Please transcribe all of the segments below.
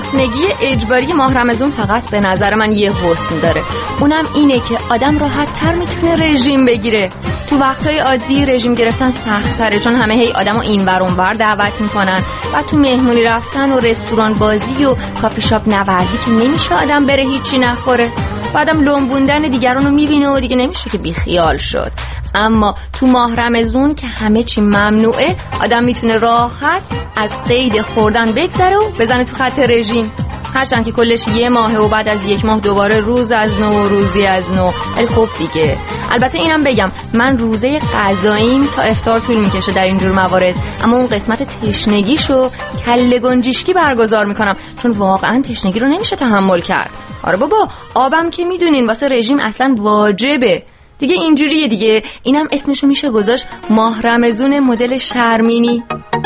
گرسنگی اجباری ماه رمضان فقط به نظر من یه حسن داره، اونم اینه که آدم راحت تر میتونه رژیم بگیره. تو وقتای عادی رژیم گرفتن سخت تره، چون همه هی آدمو اینور اونور دعوت میکنن و تو مهمونی رفتن و رستوران بازی و کافی شاپ نوردی که نمیشه آدم بره هیچی نخوره. بعدم لنبوندن دیگرانو میبینه و دیگه نمیشه که بی خیال شد. اما تو ماه رمضان که همه چی ممنوعه، آدم میتونه راحت از قید خوردن بگذره و بزنه تو خط رژیم، هرچند که کلش یه ماهه و بعد از یک ماه دوباره روز از نو و روزی از نو. ولی خب دیگه، البته اینم بگم من روزه غذاییم تا افطار طول میکشه در اینجور موارد، اما اون قسمت تشنگیشو کله گنجشکی برگزار میکنم، چون واقعا تشنگی رو نمیشه تحمل کرد. آره بابا، آبم که میدونین واسه رژیم اصلا واجبه دیگه. اینجوریه دیگه، اینم اسمشو میشه گذاشت ماه رمضان مدل شرمینی.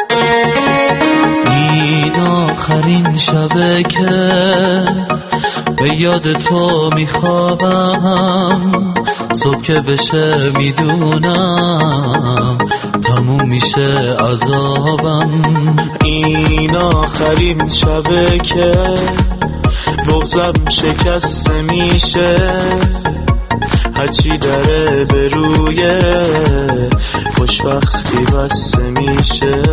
این آخرین شبه که به یاد تو میخوابم، صبح که بشه میدونم تموم میشه عذابم. این آخرین شبه که بغضم شکسته میشه، هرچی داره به روی خوشبختی بسته میشه.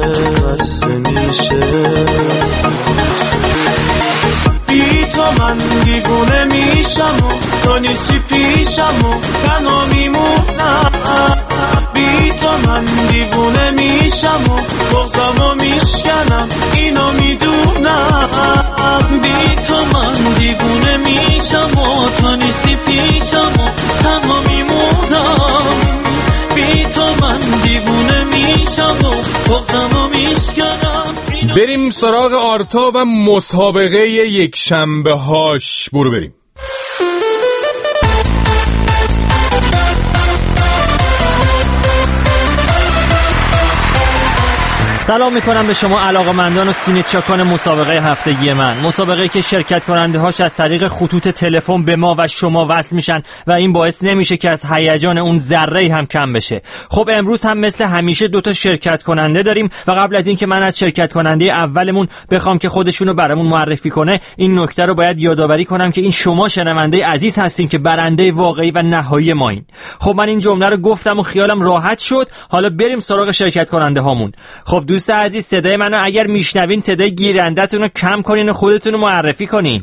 بی تو من دیوونه میشم و تو نیستی پیشم و تنها میمونم. بی تو من دیوونه میشم و بغضمو میشکنم، اینو میدونم. بی تو من دیوونه میشم و تو نیستی پیشم و تنها میمونم. بی تو من دیوونه میشم و بغضمو میشکنم. بریم سراغ آرتا و مسابقه یک شنبه هاش. برو بریم. سلام میکنم به شما علاقه‌مندان و سینه چاکان مسابقه هفتگی من، مسابقه که شرکت کننده هاش از طریق خطوط تلفن به ما و شما وصل میشن و این باعث نمیشه که از هیجان اون ذره هم کم بشه. خب امروز هم مثل همیشه 2 شرکت کننده داریم و قبل از این که من از شرکت کننده اولمون بخوام که خودشونو برامون معرفی کنه، این نکته رو باید یادآوری کنم که این شما شنونده عزیز هستین که برنده واقعی و نهایی مایین. خب من این جمله رو گفتم و خیالم راحت شد. حالا بریم سراغ شرکت کننده هامون. خب دوست عزیز، صدای منو اگر میشنوین صدای گیرنده‌تون رو کم کنین و خودتون رو معرفی کنین.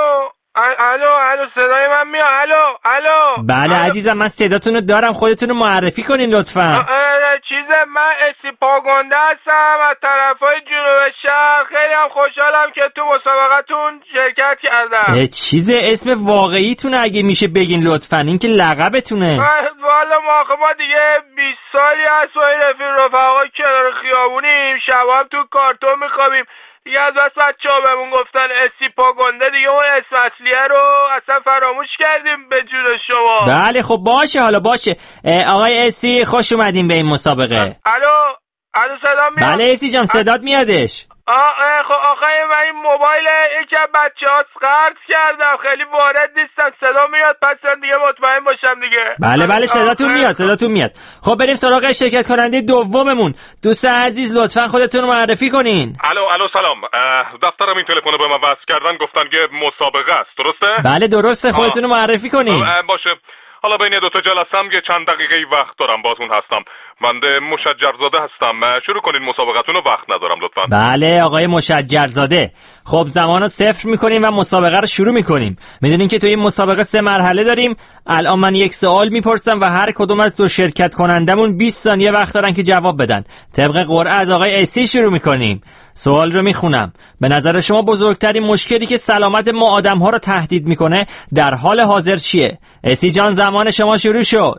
الو صدای من میاد؟ الو بله عزیزم، من صداتون رو دارم، خودتون رو معرفی کنین لطفاً. من استیپاگنده هستم از طرفای جنوب شهر. خیلی هم خوشحالم که تو مسابقتون شرکت کردم. اسم واقعیتونه اگه میشه بگین لطفاً، این که لقبتونه. والا ما دیگه 20 سالی هست و رفقا کنار خیابونیم، شبا هم تو کارتون میخوابیم دیگه. از بس بچه‌ها بهمون گفتن استیپاگنده دیگه، اون اسم اصلیه رو اصلا فراموش کردیم به جون شما. بله خب باشه، حالا باشه. آقای اسی خوش اومدین به این مسابقه. الو صدا میاد؟ بله اسی جان صدات میادش. خب آخه من این موبایل یکی از بچه‌ها قرض کردم، خیلی وارد نیستم. صدا میاد؟ پس دیگه مطمئن باشم دیگه. بله صداتون میاد. خب بریم سراغ شرکت کننده دوممون. دوست عزیز لطفاً خودتون رو معرفی کنین. الو سلام. دفترم این تلفن رو به من وصل کردن، گفتن که مسابقه است، درسته؟ بله درسته، خودتون رو معرفی کنین. باشه. حالا بین 2 جلسه هم یه چند دقیقه وقت دارم، باهاتون هستم. بنده مشجرزاده هستم. شروع کنین مسابقتون رو، وقت ندارم لطفا. بله آقای مشجرزاده. خب زمانو 0 میکنیم و مسابقه رو شروع میکنیم. میدونین که تو این مسابقه 3 مرحله داریم. الان من یک سوال میپرسم و هر کدوم از 2 شرکت کنندمون 20 ثانیه وقت دارن که جواب بدن. طبق قرعه از آقای اسی شروع میکنیم. سوال رو میخونم. به نظر شما بزرگترین مشکلی که سلامت ما آدم‌ها رو تهدید میکنه در حال حاضر چیه؟ اسی جان زمان شما شروع شد.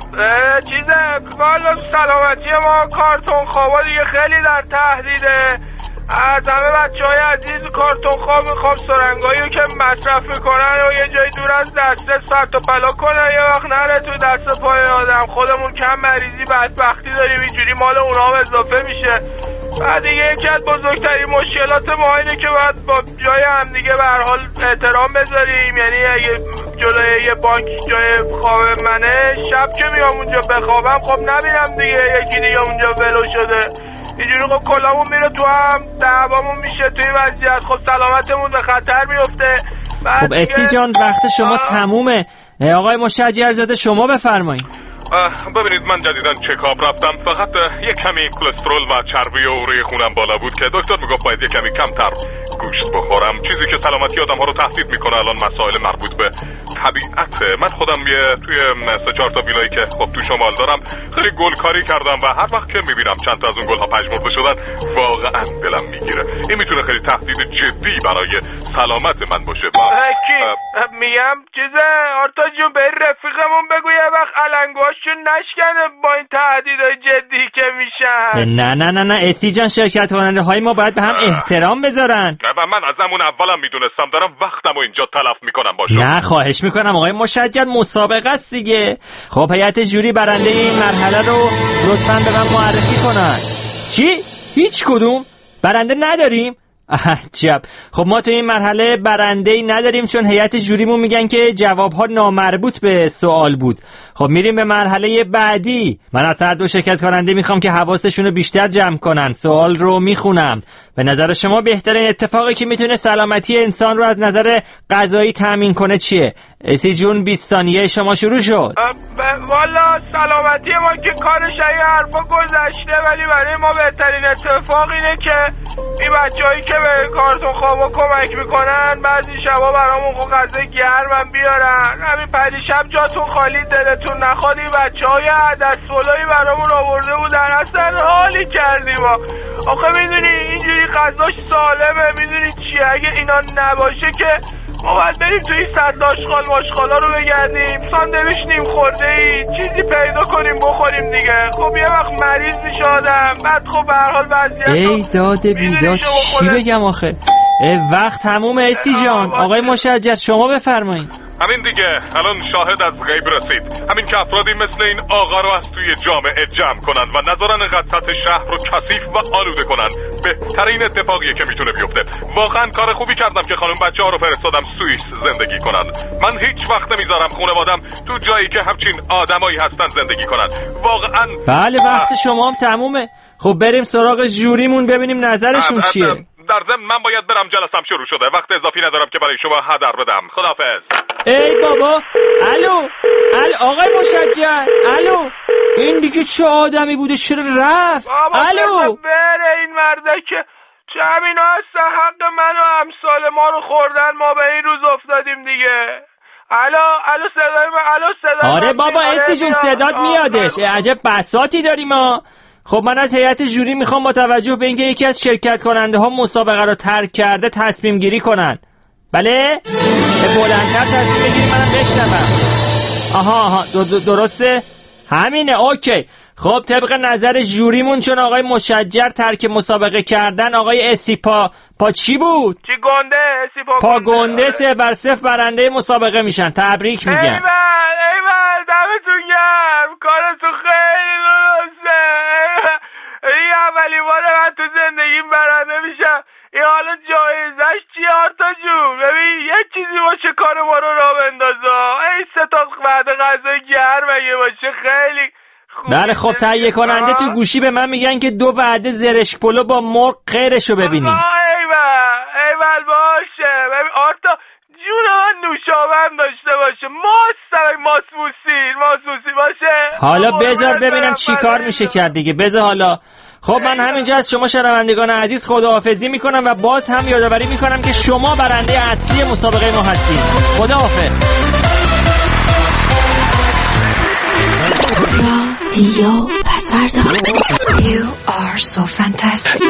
والا سلامتی ما کارتون خوابا دیگه خیلی در تهدیده. از همه بچه‌های عزیز کارتون خواب میخوام سرنگایی که مصرف میکنن و یه جای دور از دسترس پرت و پلا کنن، یه وقت نره تو دست پای آدم. خودمون کم مریضی بدبختی داریم، اینجوری مال اونا هم اضافه میشه. بعد دیگه یکی از بزرگترین مشکلات ما اینه که باید با جای هم دیگه به هر حال احترام بذاریم. یعنی اگه جلوی یه بانک جای خواب منه، شب که میام اونجا بخوابم خب نبینم دیگه یکی دیگه اونجا ولو شده، اینجوری خب کلامون میره تو هم، دعوامون میشه توی وضعیت، خب سلامتمون به خطر میفته. خب اسی جان وقت شما تمومه. آقای مشجرزاده شما بفرمایید. ببینید من جدیداً چکاپ رفتم، فقط یک کمی کلسترول و چربی و اوره خونم بالا بود که دکتر میگفت باید یک کمی کمتر گوشت بخورم، چیزی که سلامتی آدم‌ها رو تهدید میکنه. الان مسائل مربوط به طبیعت. من خودم توی 3-4 تا ویلایی که خب تو شمال دارم خیلی گلکاری کردم و هر وقت که میبینم چند تا از اون گل‌ها پژمرده شدن واقعاً دلم میگیره. این میتونه خیلی تهدید جدی برای سلامت من باشه. میگم چیزه آرتا جون، به رفیقمون بگو یه وقت علنگوهاشون نشکنه با این تهدیدهای جدی که میشن. نه اسی جان، شرکت کننده های ما باید به هم احترام بذارن. و من از همون اولم میدونستم دارم وقتمو اینجا تلف میکنم باشه. نه خواهش میکنم آقای مشجر، مسابقه است دیگه. خب هیئت جوری برنده این مرحله رو لطفاً به من معرفی کنن. چی؟ هیچ کدوم برنده نداریم؟ عجب. خب ما تو این مرحله برنده‌ای نداریم چون هیئت جوریمون میگن که جوابها نامربوط به سوال بود. خب میریم به مرحله بعدی. من از هر دو شرکت کننده میخوام که حواسشون رو بیشتر جمع کنن. سوال رو میخونم. به نظر شما بهترین اتفاقی که میتونه سلامتی انسان رو از نظر غذایی تامین کنه چیه؟ اسی جون 20 ثانیه شما شروع شد. والا سلامتی ما که کارش این حرفا گذشته، ولی برای ما بهترین اتفاق اینه که این بچه‌هایی که به کارتون خوابا کمک میکنن بعضی شبا برامون غذا گرمم بیارن. همین پریشب جاتون خالی، دلتون نخواد این بچه‌های عدس‌فلایی برامون آورده بودن، اصلا حالی کردیم. آخه میدونی اینجوری غذاش سالمه، میدونی چیه؟ اگه اینا نباشه که ما باید بریم توی صد آشغال ماشغالا رو بگردیم، ساندویچ نیم خورده ای چیزی پیدا کنیم بخوریم دیگه. خب یه وقت مریض میشه آدم، بعد خب به هر حال وضعیت ای داد بیداد چی بگم آخه. وقت تمومه اسی جان. آقای مشجر شما بفرمایید. همین دیگه، الان شاهد از غیب رسید. همین که افرادی مثل این آقا رو از توی جامعه جمع کنن و نذارن قطعات شهر رو کثیف و آلوده کنن، بهترین اتفاقیه که میتونه بیفته. واقعا کار خوبی کردم که خانم بچه‌ها رو فرستادم سوئیس زندگی کنن. من هیچ وقت نمیذارم خانواده‌ام تو جایی که همچین آدمایی هستن زندگی کنن. واقعا بله وقت شما هم تمومه. خب بریم سراغ جوریمون ببینیم نظرشون چیه. در ضمن من باید برم، جلسم شروع شده، وقت اضافی ندارم که برای شما هدر بدم. خداحافظ. ای بابا. الو آقای مشجر. الو این دیگه چه آدمی بوده، چرا رفت؟ الو بره این مرده که چه همینا هستن حق من و امثال ما رو خوردن، ما به این روز افتادیم دیگه. الو صدای من. آره بابا اسی جون صدات میادش. عجب بساطی داریم ما. خب من از هیئت جوری میخوام با توجه به اینکه یکی از شرکت کننده ها مسابقه رو ترک کرده تصمیم گیری کنن. بله؟ بلندتر تصمیم بگیری منم بشنوم. آها درسته؟ همینه. اوکی. خب طبق نظر جوریمون چون آقای مشجر ترک مسابقه کردن، آقای اسی پا چی بود؟ چی گنده؟ اسی پا گنده 3-0 برنده مسابقه میشن. تبریک میگم. ایول دمتون گرم، کارتون خیلی درسته. این اولی بار من تو زندگیم برنده میشم. این حالا جایزش چیه آرتا جون؟ ببین یه چیزی باشه کار ما رو راه بندازه. این 3 تا وعده غذا گرم اگه باشه خیلی خوب. بله خب تهیه کننده تو گوشی به من میگن که 2 وعده زرشک پلو با مرغ غیرشو ببینیم. ایول باشه. ببین آرتا جون من نوشابه داشته باشه، ماسموسی باشه. حالا بذار ببینم چی کار میشه کرد دیگه. بذار حالا. خب من همینجا از شما شنوندگان عزیز خداحافظی میکنم و باز هم یادآوری میکنم که شما برنده اصلی مسابقه ما هستید. خداحافظ. رادیو پسوردا. You are so fantastic.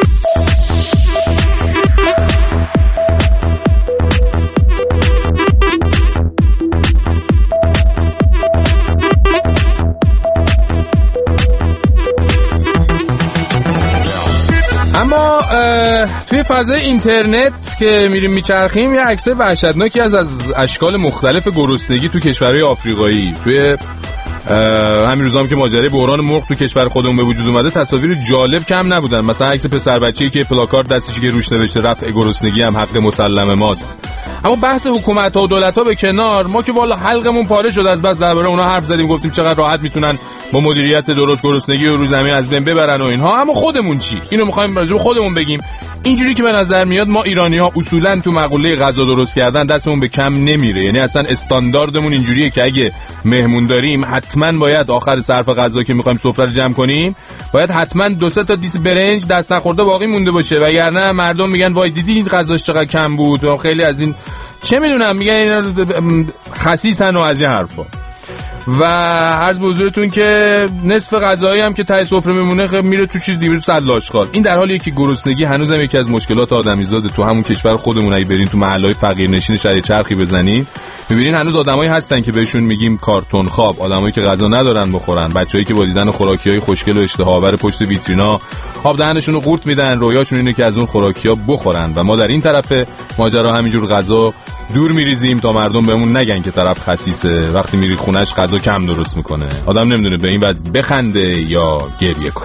اما توی فضای اینترنت که میریم میچرخیم یه عکس وحشتناکی از اشکال مختلف گرسنگی تو کشورهای آفریقایی، توی همین روزام که ماجرای بحران مرغ تو کشور خودمون به وجود اومده تصاویر جالب کم نبودن. مثلا عکس پسر بچه‌ای که پلاکارد دستش که روش نوشته رفع گرسنگی هم حق مسلم ماست. اما بحث حکومت‌ها و دولت‌ها به کنار، ما که والا حلقمون پاره شد از بس درباره اونها حرف زدیم، گفتیم چقدر راحت میتونن با مدیریت درست گرسنگی رو زمین از بین ببرن و اینها. اما خودمون چی؟ اینو می‌خوایم راجع به خودمون بگیم. اینجوری که به نظر میاد ما ایرانی‌ها اصولاً تو مقوله غذا درست کردن دستمون به کم نمیره. یعنی اصلا استانداردمون اینجوریه که اگه مهمون داریم حتما باید آخر صرف غذا که می‌خوایم سفره رو جمع کنیم باید حتما 2-3 تا دیس برنج دست نخورده باقی مونده باشه، وگرنه مردم میگن وای دیدی این غذاش چقدر کم بود و خیلی از این چه میدونم میگن اینا خسیسن و از این حرفا. و عرض به حضورتون که نصف غذایی هم که ته سفره میمونه میره تو چیز دیگه، سله آشغال. این در حالیه که گرسنگی هنوزم یکی از مشکلات آدمیزاده. تو همون کشور خودمون اگه برین تو محلهای فقیرنشین شهر چرخی بزنین میبینین هنوز آدمایی هستن که بهشون میگیم کارتون خواب، آدمایی که غذا ندارن بخورن، بچه‌ای که با دیدن خوراکیای خوشگل و اشتهاآور پشت ویترینا آب دهنشون رو قورت میدن، رویاشون اینه که از اون خوراکی‌ها بخورن. و ما در این طرف ماجرا همینجور غذا دور میریزیم تا مردم بهمون نگن که طرف خسیسه، وقتی میری خونش غذا کم درست میکنه. آدم نمیدونه به این وضع بخنده یا گریه کنه.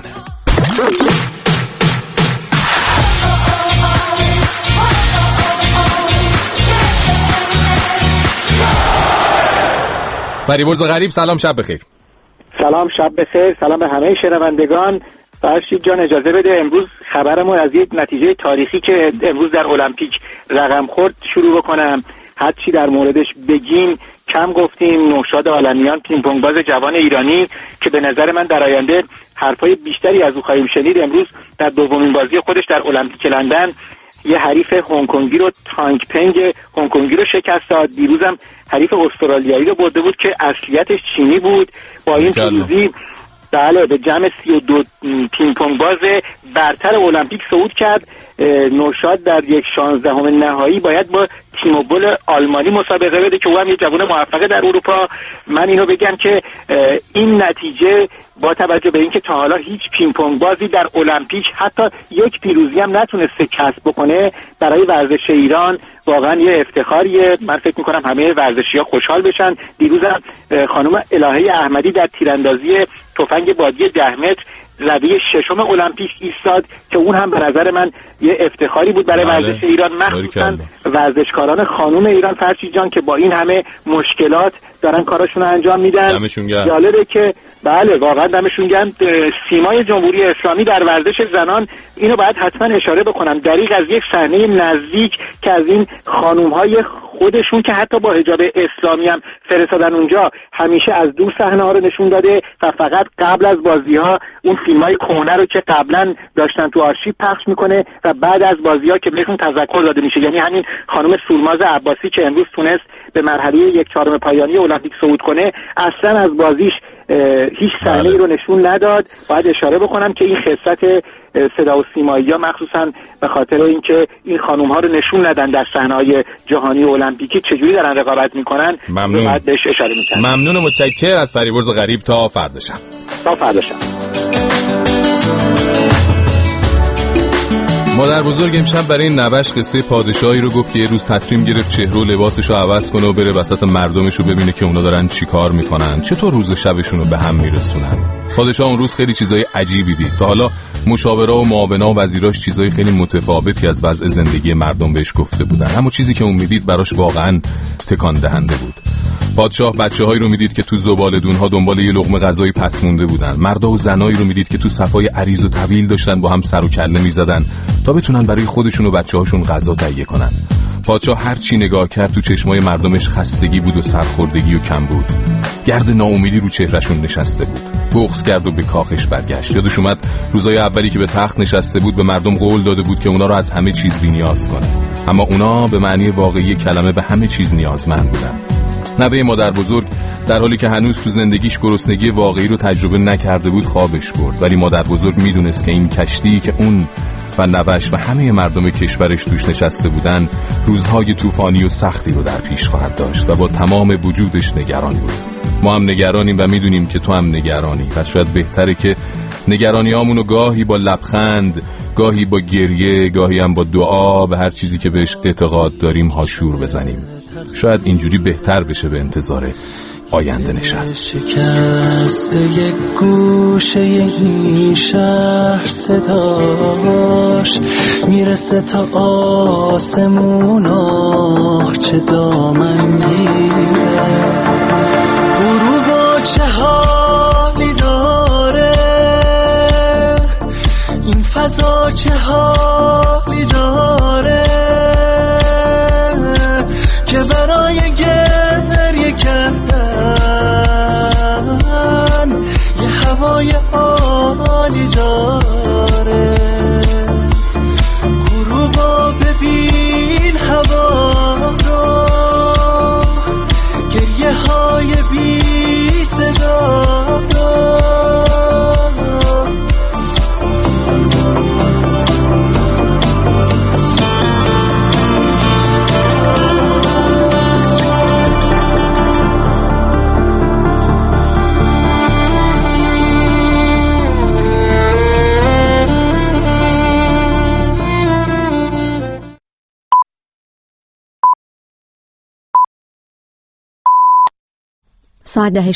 فریبرز غریب سلام، شب بخیر. سلام، شب بخیر. سلام به همه شنوندگان. فرشید جان اجازه بده امروز خبرمون از یک نتیجه تاریخی که امروز در المپیک رقم خورد شروع بکنم. هر چی در موردش بگیم کم گفتیم. نوشاد عالمیان پینگ پونگ باز جوان ایرانی که به نظر من در آینده حرفای بیشتری از او خواهیم شنید، امروز در دومین بازی خودش در المپیک لندن یه حریف هنگ کنگی رو تانگ پنگ هنگ کنگی رو شکست داد. دیروزم حریف استرالیایی رو برده بود که اصلیتش چینی بود. با این پیروزی بله به جمع 32 پینگ پونگ باز برتر المپیک صعود کرد. نوشاد در 1/16 نهایی باید با تیموبول آلمانی مسابقه بده که او هم یه جوان موفقه در اروپا. من اینو بگم که این نتیجه با توجه به اینکه تا حالا هیچ پینگ پونگ بازی در المپیک حتی یک پیروزی هم نتونسته کسب بکنه، برای ورزش ایران واقعا یه افتخاریه. من فکر میکنم همه ورزشی‌ها خوشحال بشن. دیروزم خانم الهه احمدی در تیراندازی تفنگ بادی 10 متر رده 6 المپیک ایستاد که اون هم به نظر من یه افتخاری بود برای ورزش ایران، مخصوصا ورزشکاران خانم ایران فرشید جان که با این همه مشکلات دارن کاراشون رو انجام میدن. جالبه که بله واقعا دمشون گرم. سیمای جمهوری اسلامی در ورزش زنان اینو باید حتما اشاره بکنم، دریغ از یک صحنه نزدیک که از این خانوم‌های خودشون که حتی با حجاب اسلامی هم فرستادن اونجا، همیشه از دور صحنه‌ها رو نشون داده و فقط قبل از بازی‌ها اون فیلم‌های کهنه رو که قبلا داشتن تو آرشیو پخش میکنه و بعد از بازی‌ها که بهشون تذکر داده میشه. یعنی همین خانم سورماز عباسی که امروز تونست به مرحله 1/4 پایانی المپیک صعود کنه، اصلا از بازیش هیچ صحنه‌ای رو نشون نداد. باید اشاره بکنم که این خصلت صدا و سیمایی‌ها مخصوصا به خاطر اینکه این خانم‌ها رو نشون ندن در صحنه‌های جهانی المپیکی چجوری دارن رقابت میکنن، باید بهش اشاره میکنن. ممنون، متشکرم از فریبرز غریب. تا فردا شب. مادر بزرگ امشب برای نوش قصه پادشاهی رو گفت که یه روز تصمیم گرفت چهره و لباسش رو عوض کنه و بره وسط مردمش رو ببینه که اونا دارن چی کار میکنن، چطور روز و شبشون رو به هم میرسونن. پادشاه اون روز خیلی چیزای عجیبی دید. تا حالا مشاورا و معاونا و وزیراش چیزای خیلی متفاوتی از وضع زندگی مردم بهش گفته بودن، اما چیزی که اون میدید براش واقعا تکان دهنده بود. پادشاه بچه‌هایی رو میدید که تو زباله‌دون‌ها دنبال یه لقمه غذایی پس مونده بودن، مردا و زنایی رو میدید که تو صفای عریض و طویل داشتن با هم سر و کله میزدن تا بتونن برای خودشون و بچه‌هاشون غذا تهیه کنن. پادشاه هر چی نگاه کرد تو چشمای مردمش خستگی بود و سرخوردگی و کم بود. گرد ناامیدی رو چهرهشون نشسته بود. بغض کرد و به کاخش برگشت. یادش اومد روزای اولی که به تخت نشسته بود به مردم قول داده بود که اونا رو از همه چیز بی‌نیاز کنه، اما اونا به معنی واقعی کلمه به همه چیز نیازمند بودن. نوه مادر بزرگ در حالی که هنوز تو زندگیش گرسنگی واقعی رو تجربه نکرده بود خوابش برد، ولی مادر بزرگ میدونست که این کشتی که اون و نوش و همه مردم کشورش توش نشسته بودن روزهای طوفانی و سختی رو در پیش خواهد داشت و با تمام وجودش نگران بود. ما هم نگرانیم و میدونیم که تو هم نگرانی، پس شاید بهتره که نگرانیامونو گاهی با لبخند، گاهی با گریه، گاهی هم با دعا به هر چیزی که بهش اعتقاد داریم هاشور بزنیم. شاید اینجوری بهتر بشه به انتظار آینده نشست. شکست یک گوشه این شهر صداش میرسه تا آسمونا، چه دامن گیره غروبا چه حالی داره، این فضا چه حالی داره که برای گریه کردن یه هوای عالی داره. غروبا ببین هوا رو، گریه های بی صدا ساعت 10